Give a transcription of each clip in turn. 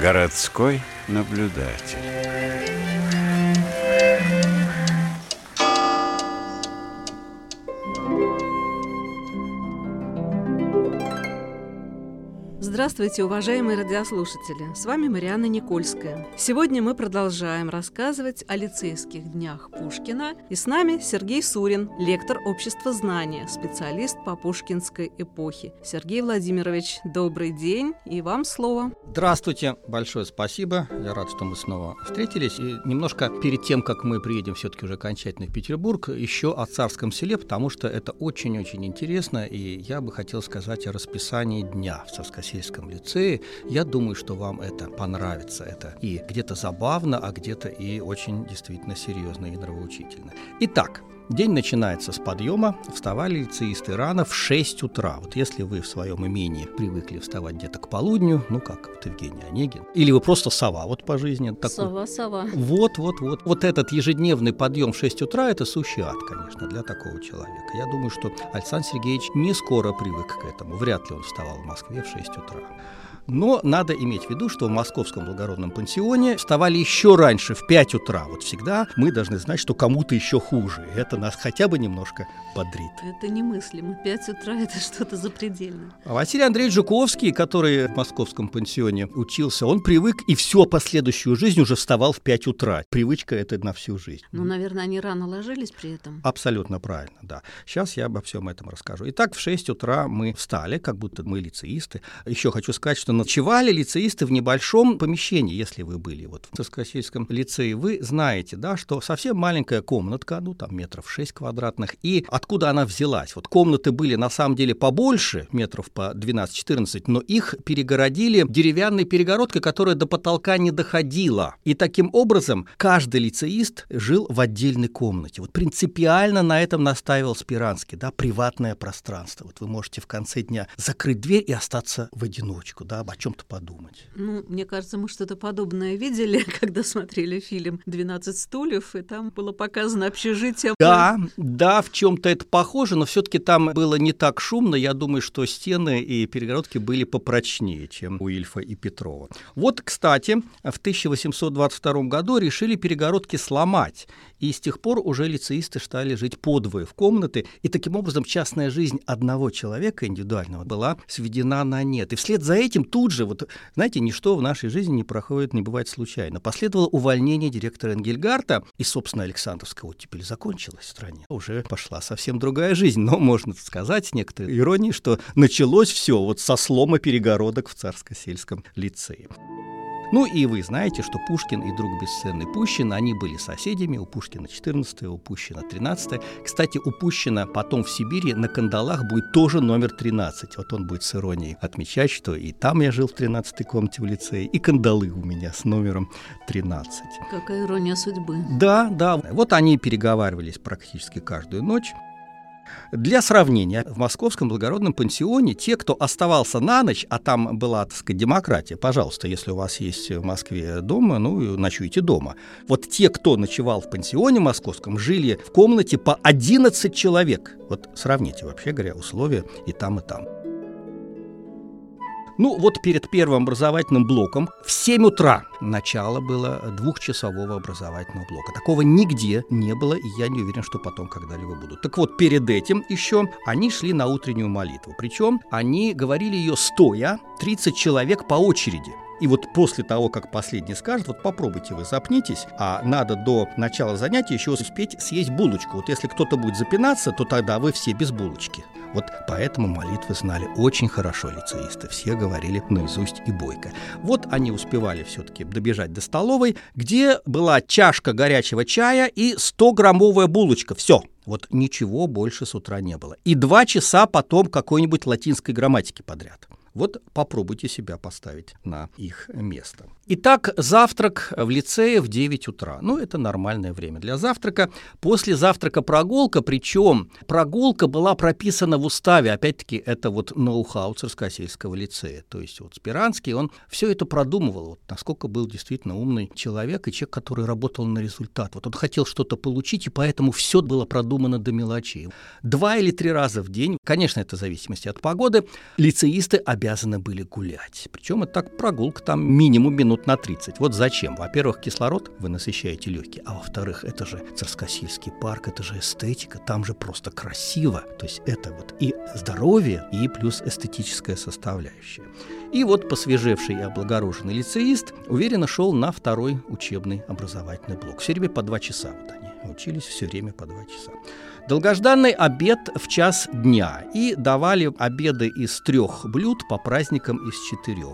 Городской наблюдатель. Здравствуйте, уважаемые радиослушатели! С вами Марианна Никольская. Сегодня мы продолжаем рассказывать о лицейских днях Пушкина. И с нами Сергей Сурин, лектор общества знания, специалист по пушкинской эпохе. Сергей Владимирович, добрый день, и вам слово. Здравствуйте, большое спасибо. Я рад, что мы снова встретились. И немножко перед тем, как мы приедем все-таки уже окончательно в Петербург, еще о Царском Селе, потому что это очень-очень интересно, и я бы хотел сказать о расписании дня в Царскосельском лицее. Я думаю, что вам это понравится. Это и где-то забавно, а где-то и очень действительно серьезно и нравоучительно. Итак, день начинается с подъема. Вставали лицеисты рано в 6 утра. Вот если вы в своем имении привыкли вставать где-то к полудню, ну как вот Евгений Онегин, или вы просто сова вот по жизни. Такой... Сова. Вот. Вот этот ежедневный подъем в 6 утра – это сущий ад, конечно, для такого человека. Я думаю, что Александр Сергеевич не скоро привык к этому. Вряд ли он вставал в Москве в 6 утра. Но надо иметь в виду, что в Московском благородном пансионе вставали еще раньше, в 5 утра. Вот всегда мы должны знать, что кому-то еще хуже. Это нас хотя бы немножко бодрит. Это немыслимо. 5 утра – это что-то запредельное. А Василий Андреевич Жуковский, который в Московском пансионе учился, он привык и всю последующую жизнь уже вставал в 5 утра. Привычка это на всю жизнь. Ну, наверное, они рано ложились при этом. Абсолютно правильно, да. Сейчас я обо всем этом расскажу. Итак, в 6 утра мы встали, как будто мы лицеисты. Еще хочу сказать, что ночевали лицеисты в небольшом помещении, если вы были вот в Царскосельском лицее. Вы знаете, да, что совсем маленькая комнатка, ну там метров 6 квадратных, и откуда она взялась? Вот комнаты были на самом деле побольше, метров по 12-14, но их перегородили деревянной перегородкой, которая до потолка не доходила. И таким образом каждый лицеист жил в отдельной комнате. Вот принципиально на этом настаивал Спиранский, да, приватное пространство. Вот вы можете в конце дня закрыть дверь и остаться в одиночку, да, о чем-то подумать. Ну, мне кажется, мы что-то подобное видели, когда смотрели фильм «12 стульев», и там было показано общежитие. Да, в чем-то это похоже, но все-таки там было не так шумно. Я думаю, что стены и перегородки были попрочнее, чем у Ильфа и Петрова. Вот, кстати, в 1822 году решили перегородки сломать, и с тех пор уже лицеисты стали жить подвое в комнаты, и таким образом частная жизнь одного человека индивидуального была сведена на нет. И вслед за этим тут же, вот, знаете, ничто в нашей жизни не бывает случайно. Последовало увольнение директора Энгельгарта, и, собственно, Александровская оттепель закончилась в стране. Уже пошла совсем другая жизнь, но можно сказать с некоторой иронией, что началось все вот со слома перегородок в Царскосельском лицее. Ну и вы знаете, что Пушкин и друг бесценный Пущин, они были соседями, у Пушкина 14-е, у Пущина 13-е. Кстати, у Пущина потом в Сибири на кандалах будет тоже номер 13. Вот он будет с иронией отмечать, что и там я жил в 13-й комнате в лицее, и кандалы у меня с номером 13. Какая ирония судьбы. Да. Вот они переговаривались практически каждую ночь. Для сравнения, в Московском благородном пансионе те, кто оставался на ночь, а там была, так сказать, демократия, пожалуйста, если у вас есть в Москве дом, ну, ночуйте дома. Вот те, кто ночевал в пансионе московском, жили в комнате по 11 человек. Вот сравните, вообще говоря, условия и там, и там. Ну, вот перед первым образовательным блоком в 7 утра начало было 2-часового образовательного блока. Такого нигде не было, и я не уверен, что потом когда-либо будут. Так вот, перед этим еще они шли на утреннюю молитву. Причем они говорили ее стоя, 30 человек по очереди. И вот после того, как последний скажет, вот попробуйте вы запнитесь, а надо до начала занятия еще успеть съесть булочку. Вот если кто-то будет запинаться, то тогда вы все без булочки. Вот поэтому молитвы знали очень хорошо лицеисты. Все говорили наизусть и бойко. Вот они успевали все-таки добежать до столовой, где была чашка горячего чая и 100-граммовая булочка. Все. Вот ничего больше с утра не было. И 2 часа потом какой-нибудь латинской грамматики подряд. Вот попробуйте себя поставить на их место. Итак, завтрак в лицее в 9 утра. Ну, это нормальное время для завтрака. После завтрака прогулка, причем прогулка была прописана в уставе. Опять-таки, это вот ноу-хау Царскосельского лицея. То есть вот Спиранский, он все это продумывал. Вот насколько был действительно умный человек и человек, который работал на результат. Вот он хотел что-то получить, и поэтому все было продумано до мелочей. 2 или 3 раза в день, конечно, это в зависимости от погоды, лицеисты обязаны были гулять. Причем это так прогулка, там минимум минут минут на 30. Вот зачем? Во-первых, кислород вы насыщаете легкие, а во-вторых, это же Царскосельский парк, это же эстетика, там же просто красиво. То есть это вот и здоровье, и плюс эстетическая составляющая. И вот посвежевший и облагороженный лицеист уверенно шел на второй учебный образовательный блок. Все время по 2 часа вот они учились, все время по 2 часа. Долгожданный обед в час дня. И давали обеды из 3 блюд, по праздникам из 4.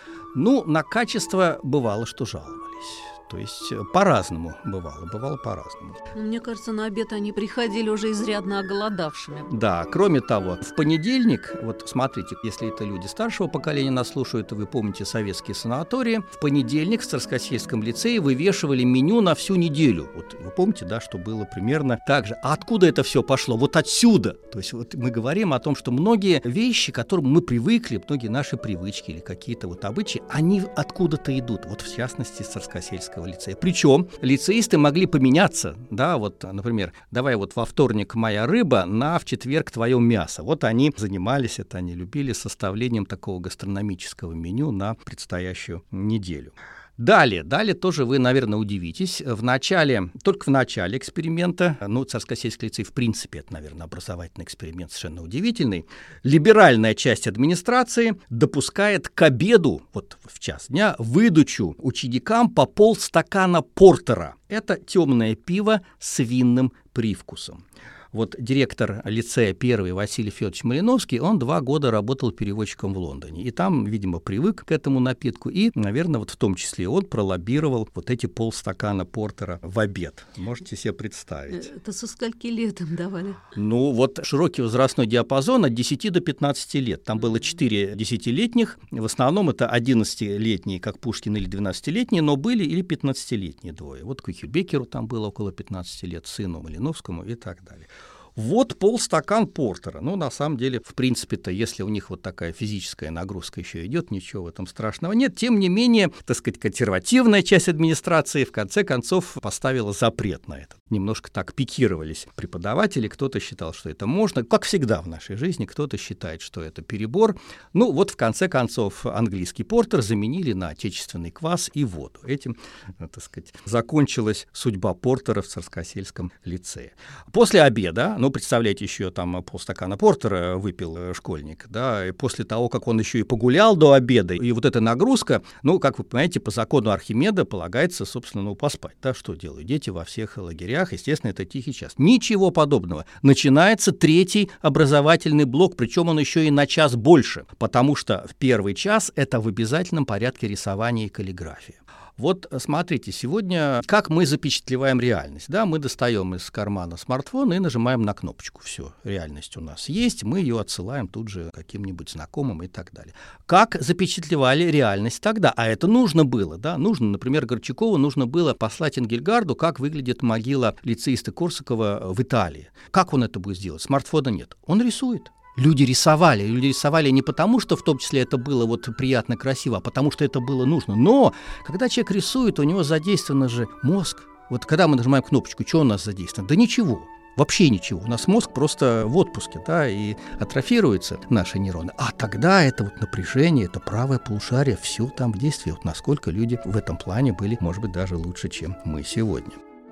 Ну, на качество бывало, что жаловались. То есть по-разному бывало по-разному. Мне кажется, на обед они приходили уже изрядно оголодавшими. Да, кроме того, в понедельник, вот смотрите, если это люди старшего поколения нас слушают, то вы помните советские санатории, в понедельник в Царскосельском лицее вывешивали меню на всю неделю. Вот вы помните, да, что было примерно так же. А откуда это все пошло? Вот отсюда. То есть вот мы говорим о том, что многие вещи, к которым мы привыкли, многие наши привычки или какие-то вот обычаи, они откуда-то идут. Вот в частности, из Царскосельского лицея. Причем лицеисты могли поменяться, да, вот, например, давай вот во вторник моя рыба, в четверг твое мясо. Вот они занимались, это они любили составлением такого гастрономического меню на предстоящую неделю. Далее тоже вы, наверное, удивитесь. Только в начале эксперимента, Царскосельский лицей, в принципе, это, наверное, образовательный эксперимент совершенно удивительный, либеральная часть администрации допускает к обеду, вот в час дня, выдачу ученикам по полстакана портера. Это темное пиво с винным привкусом. Вот директор лицея первый Василий Федорович Малиновский, он 2 года работал переводчиком в Лондоне. И там, видимо, привык к этому напитку. И, наверное, вот в том числе он пролоббировал вот эти полстакана портера в обед. Можете себе представить. Это со скольки лет им давали? Ну, вот широкий возрастной диапазон от 10 до 15 лет. Там было 4 10-летних. В основном это 11-летние, как Пушкин, или 12-летние, но были или 15-летние двое. Вот Кухельбекеру там было около 15 лет, сыну Малиновскому и так далее. Вот полстакан портера. На самом деле, в принципе-то, если у них вот такая физическая нагрузка еще идет, ничего в этом страшного нет. Тем не менее, так сказать, консервативная часть администрации в конце концов поставила запрет на это. Немножко так пикировались преподаватели, кто-то считал, что это можно. Как всегда в нашей жизни, кто-то считает, что это перебор. Вот в конце концов английский портер заменили на отечественный квас и воду. Этим, так сказать, закончилась судьба портера в Царскосельском лицее. После обеда, представляете, еще там полстакана портера выпил школьник, да, и после того, как он еще и погулял до обеда, и вот эта нагрузка, как вы понимаете, по закону Архимеда полагается, собственно, поспать, да, что делают дети во всех лагерях, естественно, это тихий час. Ничего подобного. Начинается 3-й образовательный блок, причем он еще и на час больше, потому что в 1-й час это в обязательном порядке рисование и каллиграфия. Вот смотрите, сегодня как мы запечатлеваем реальность. Да, мы достаем из кармана смартфон и нажимаем на кнопочку. Все, реальность у нас есть, мы ее отсылаем тут же каким-нибудь знакомым и так далее. Как запечатлевали реальность тогда? А это нужно было, да? Например, Горчакову нужно было послать Энгельгарду, как выглядит могила лицеиста Корсакова в Италии. Как он это будет сделать? Смартфона нет. Он рисует. Люди рисовали не потому, что в том числе это было приятно, красиво, а потому что это было нужно. Но когда человек рисует, у него задействован же мозг. Вот когда мы нажимаем кнопочку, что у нас задействовано? Да ничего. Вообще ничего. У нас мозг просто в отпуске, да, и атрофируются наши нейроны. А тогда это напряжение, это правое полушарие, все там в действии. Насколько люди в этом плане были, может быть, даже лучше, чем мы сегодня.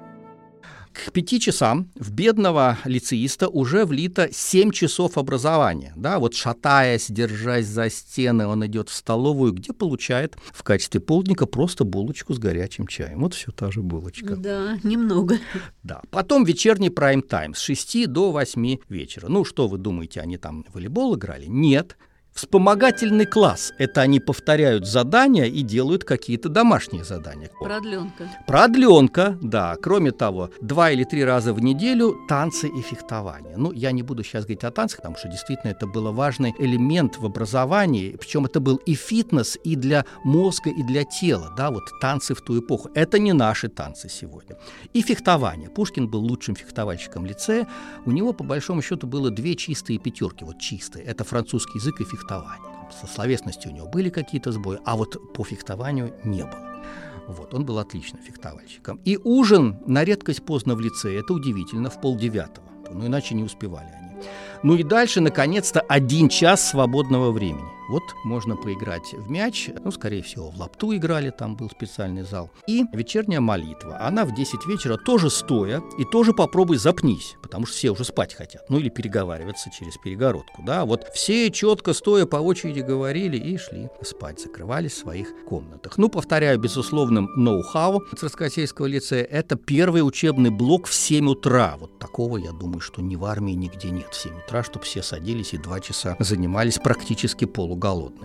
К 5 часам в бедного лицеиста уже влито 7 часов образования. Да, шатаясь, держась за стены, он идет в столовую, где получает в качестве полдника просто булочку с горячим чаем. Вот все та же булочка. Да, немного. Да. Потом вечерний прайм-тайм с 6 до 8 вечера. Что вы думаете, они там в волейбол играли? Нет. Вспомогательный класс. Это они повторяют задания и делают какие-то домашние задания. Продленка, да. Кроме того, 2 или 3 раза в неделю танцы и фехтование. Я не буду сейчас говорить о танцах, потому что действительно это был важный элемент в образовании. Причем это был и фитнес, и для мозга, и для тела. Да, танцы в ту эпоху. Это не наши танцы сегодня. И фехтование. Пушкин был лучшим фехтовальщиком лицея. У него, по большому счету, было 2 чистые 5. Чистые. Это французский язык и фехтование. Со словесностью у него были какие-то сбои, а по фехтованию не было. Он был отличным фехтовальщиком. И ужин на редкость поздно в лицее, это удивительно, в 8:30. Иначе не успевали они. Ну и дальше, наконец-то, 1 час свободного времени. Вот можно поиграть в мяч, скорее всего, в лапту играли, там был специальный зал. И вечерняя молитва. Она в 10 вечера тоже стоя, и тоже попробуй запнись, потому что все уже спать хотят. Или переговариваться через перегородку, да. Вот все четко стоя по очереди говорили и шли спать, закрывались в своих комнатах. Повторяю, безусловным ноу-хау Царскосельского лицея — это первый учебный блок в 7 утра. Вот такого, я думаю, что ни в армии нигде нет в 7 утра, чтобы все садились и 2 часа занимались практически полуголодные.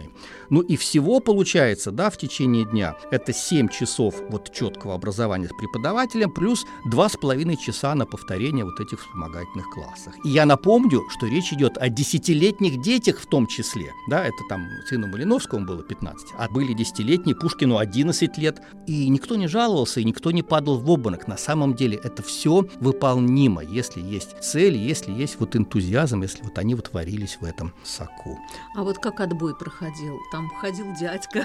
И всего получается, в течение дня это 7 часов четкого образования с преподавателем плюс 2,5 часа на повторение этих вспомогательных классах. И я напомню, что речь идет о 10-летних детях в том числе. Это там сыну Малиновскому было 15, а были 10-летние, Пушкину 11 лет. И никто не жаловался, и никто не падал в обморок. На самом деле это все выполнимо, если есть цель, если есть энтузиазм, если они варились в этом соку. А как отбой проходил? Там ходил дядька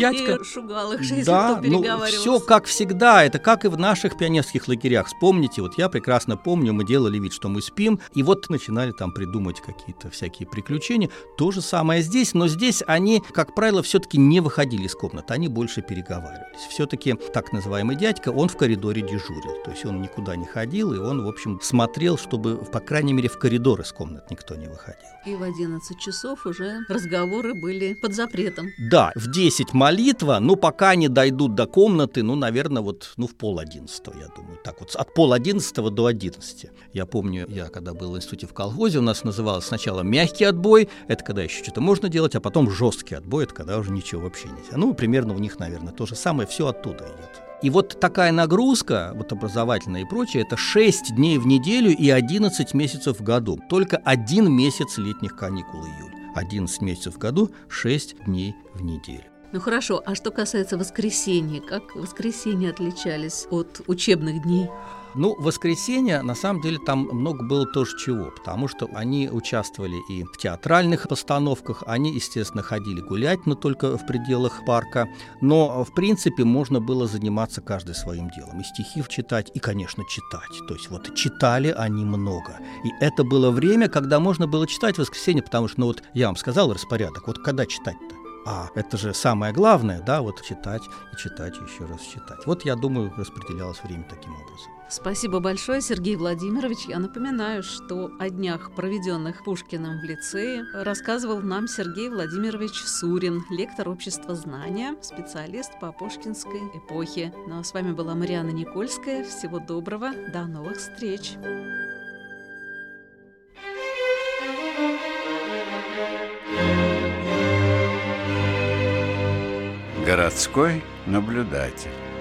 и шугал их, если да, кто переговаривался. Все как всегда, это как и в наших пионерских лагерях. Вспомните, я прекрасно помню, мы делали вид, что мы спим, и начинали там придумать какие-то всякие приключения. То же самое здесь, но здесь они, как правило, все-таки не выходили из комнаты, они больше переговаривались. Все-таки так называемый дядька, он в коридоре дежурил, то есть он никуда не ходил, и он, в общем, смотрел, чтобы, по крайней мере, в коридор из комнат никто не выходил. И в 11 часов уже разговоры были под запретом. Да, в 10 молитва, пока они дойдут до комнаты, наверное, в 10:30, я думаю, так от 10:30 до 11. Я помню, я когда был в институте в колхозе, у нас называлось сначала мягкий отбой, это когда еще что-то можно делать, а потом жесткий отбой, это когда уже ничего вообще нельзя. Примерно у них, наверное, то же самое, все оттуда идет. И такая нагрузка, образовательная и прочее, это 6 дней в неделю и 11 месяцев в году. Только 1 месяц летних каникул июль. 11 месяцев в году, 6 дней в неделю. Хорошо, а что касается воскресенья, как воскресенья отличались от учебных дней? Воскресенье, на самом деле, там много было тоже чего, потому что они участвовали и в театральных постановках, они, естественно, ходили гулять, но только в пределах парка, но, в принципе, можно было заниматься каждый своим делом, и стихи читать, и, конечно, читать, то есть читали они много, и это было время, когда можно было читать в воскресенье, потому что, я вам сказал распорядок, когда читать-то? А это же самое главное, читать и читать, и еще раз читать. Я думаю, распределялось время таким образом. Спасибо большое, Сергей Владимирович. Я напоминаю, что о днях, проведенных Пушкиным в лицее, рассказывал нам Сергей Владимирович Сурин, лектор общества знания, специалист по пушкинской эпохе. А с вами была Марианна Никольская. Всего доброго, до новых встреч. Городской наблюдатель.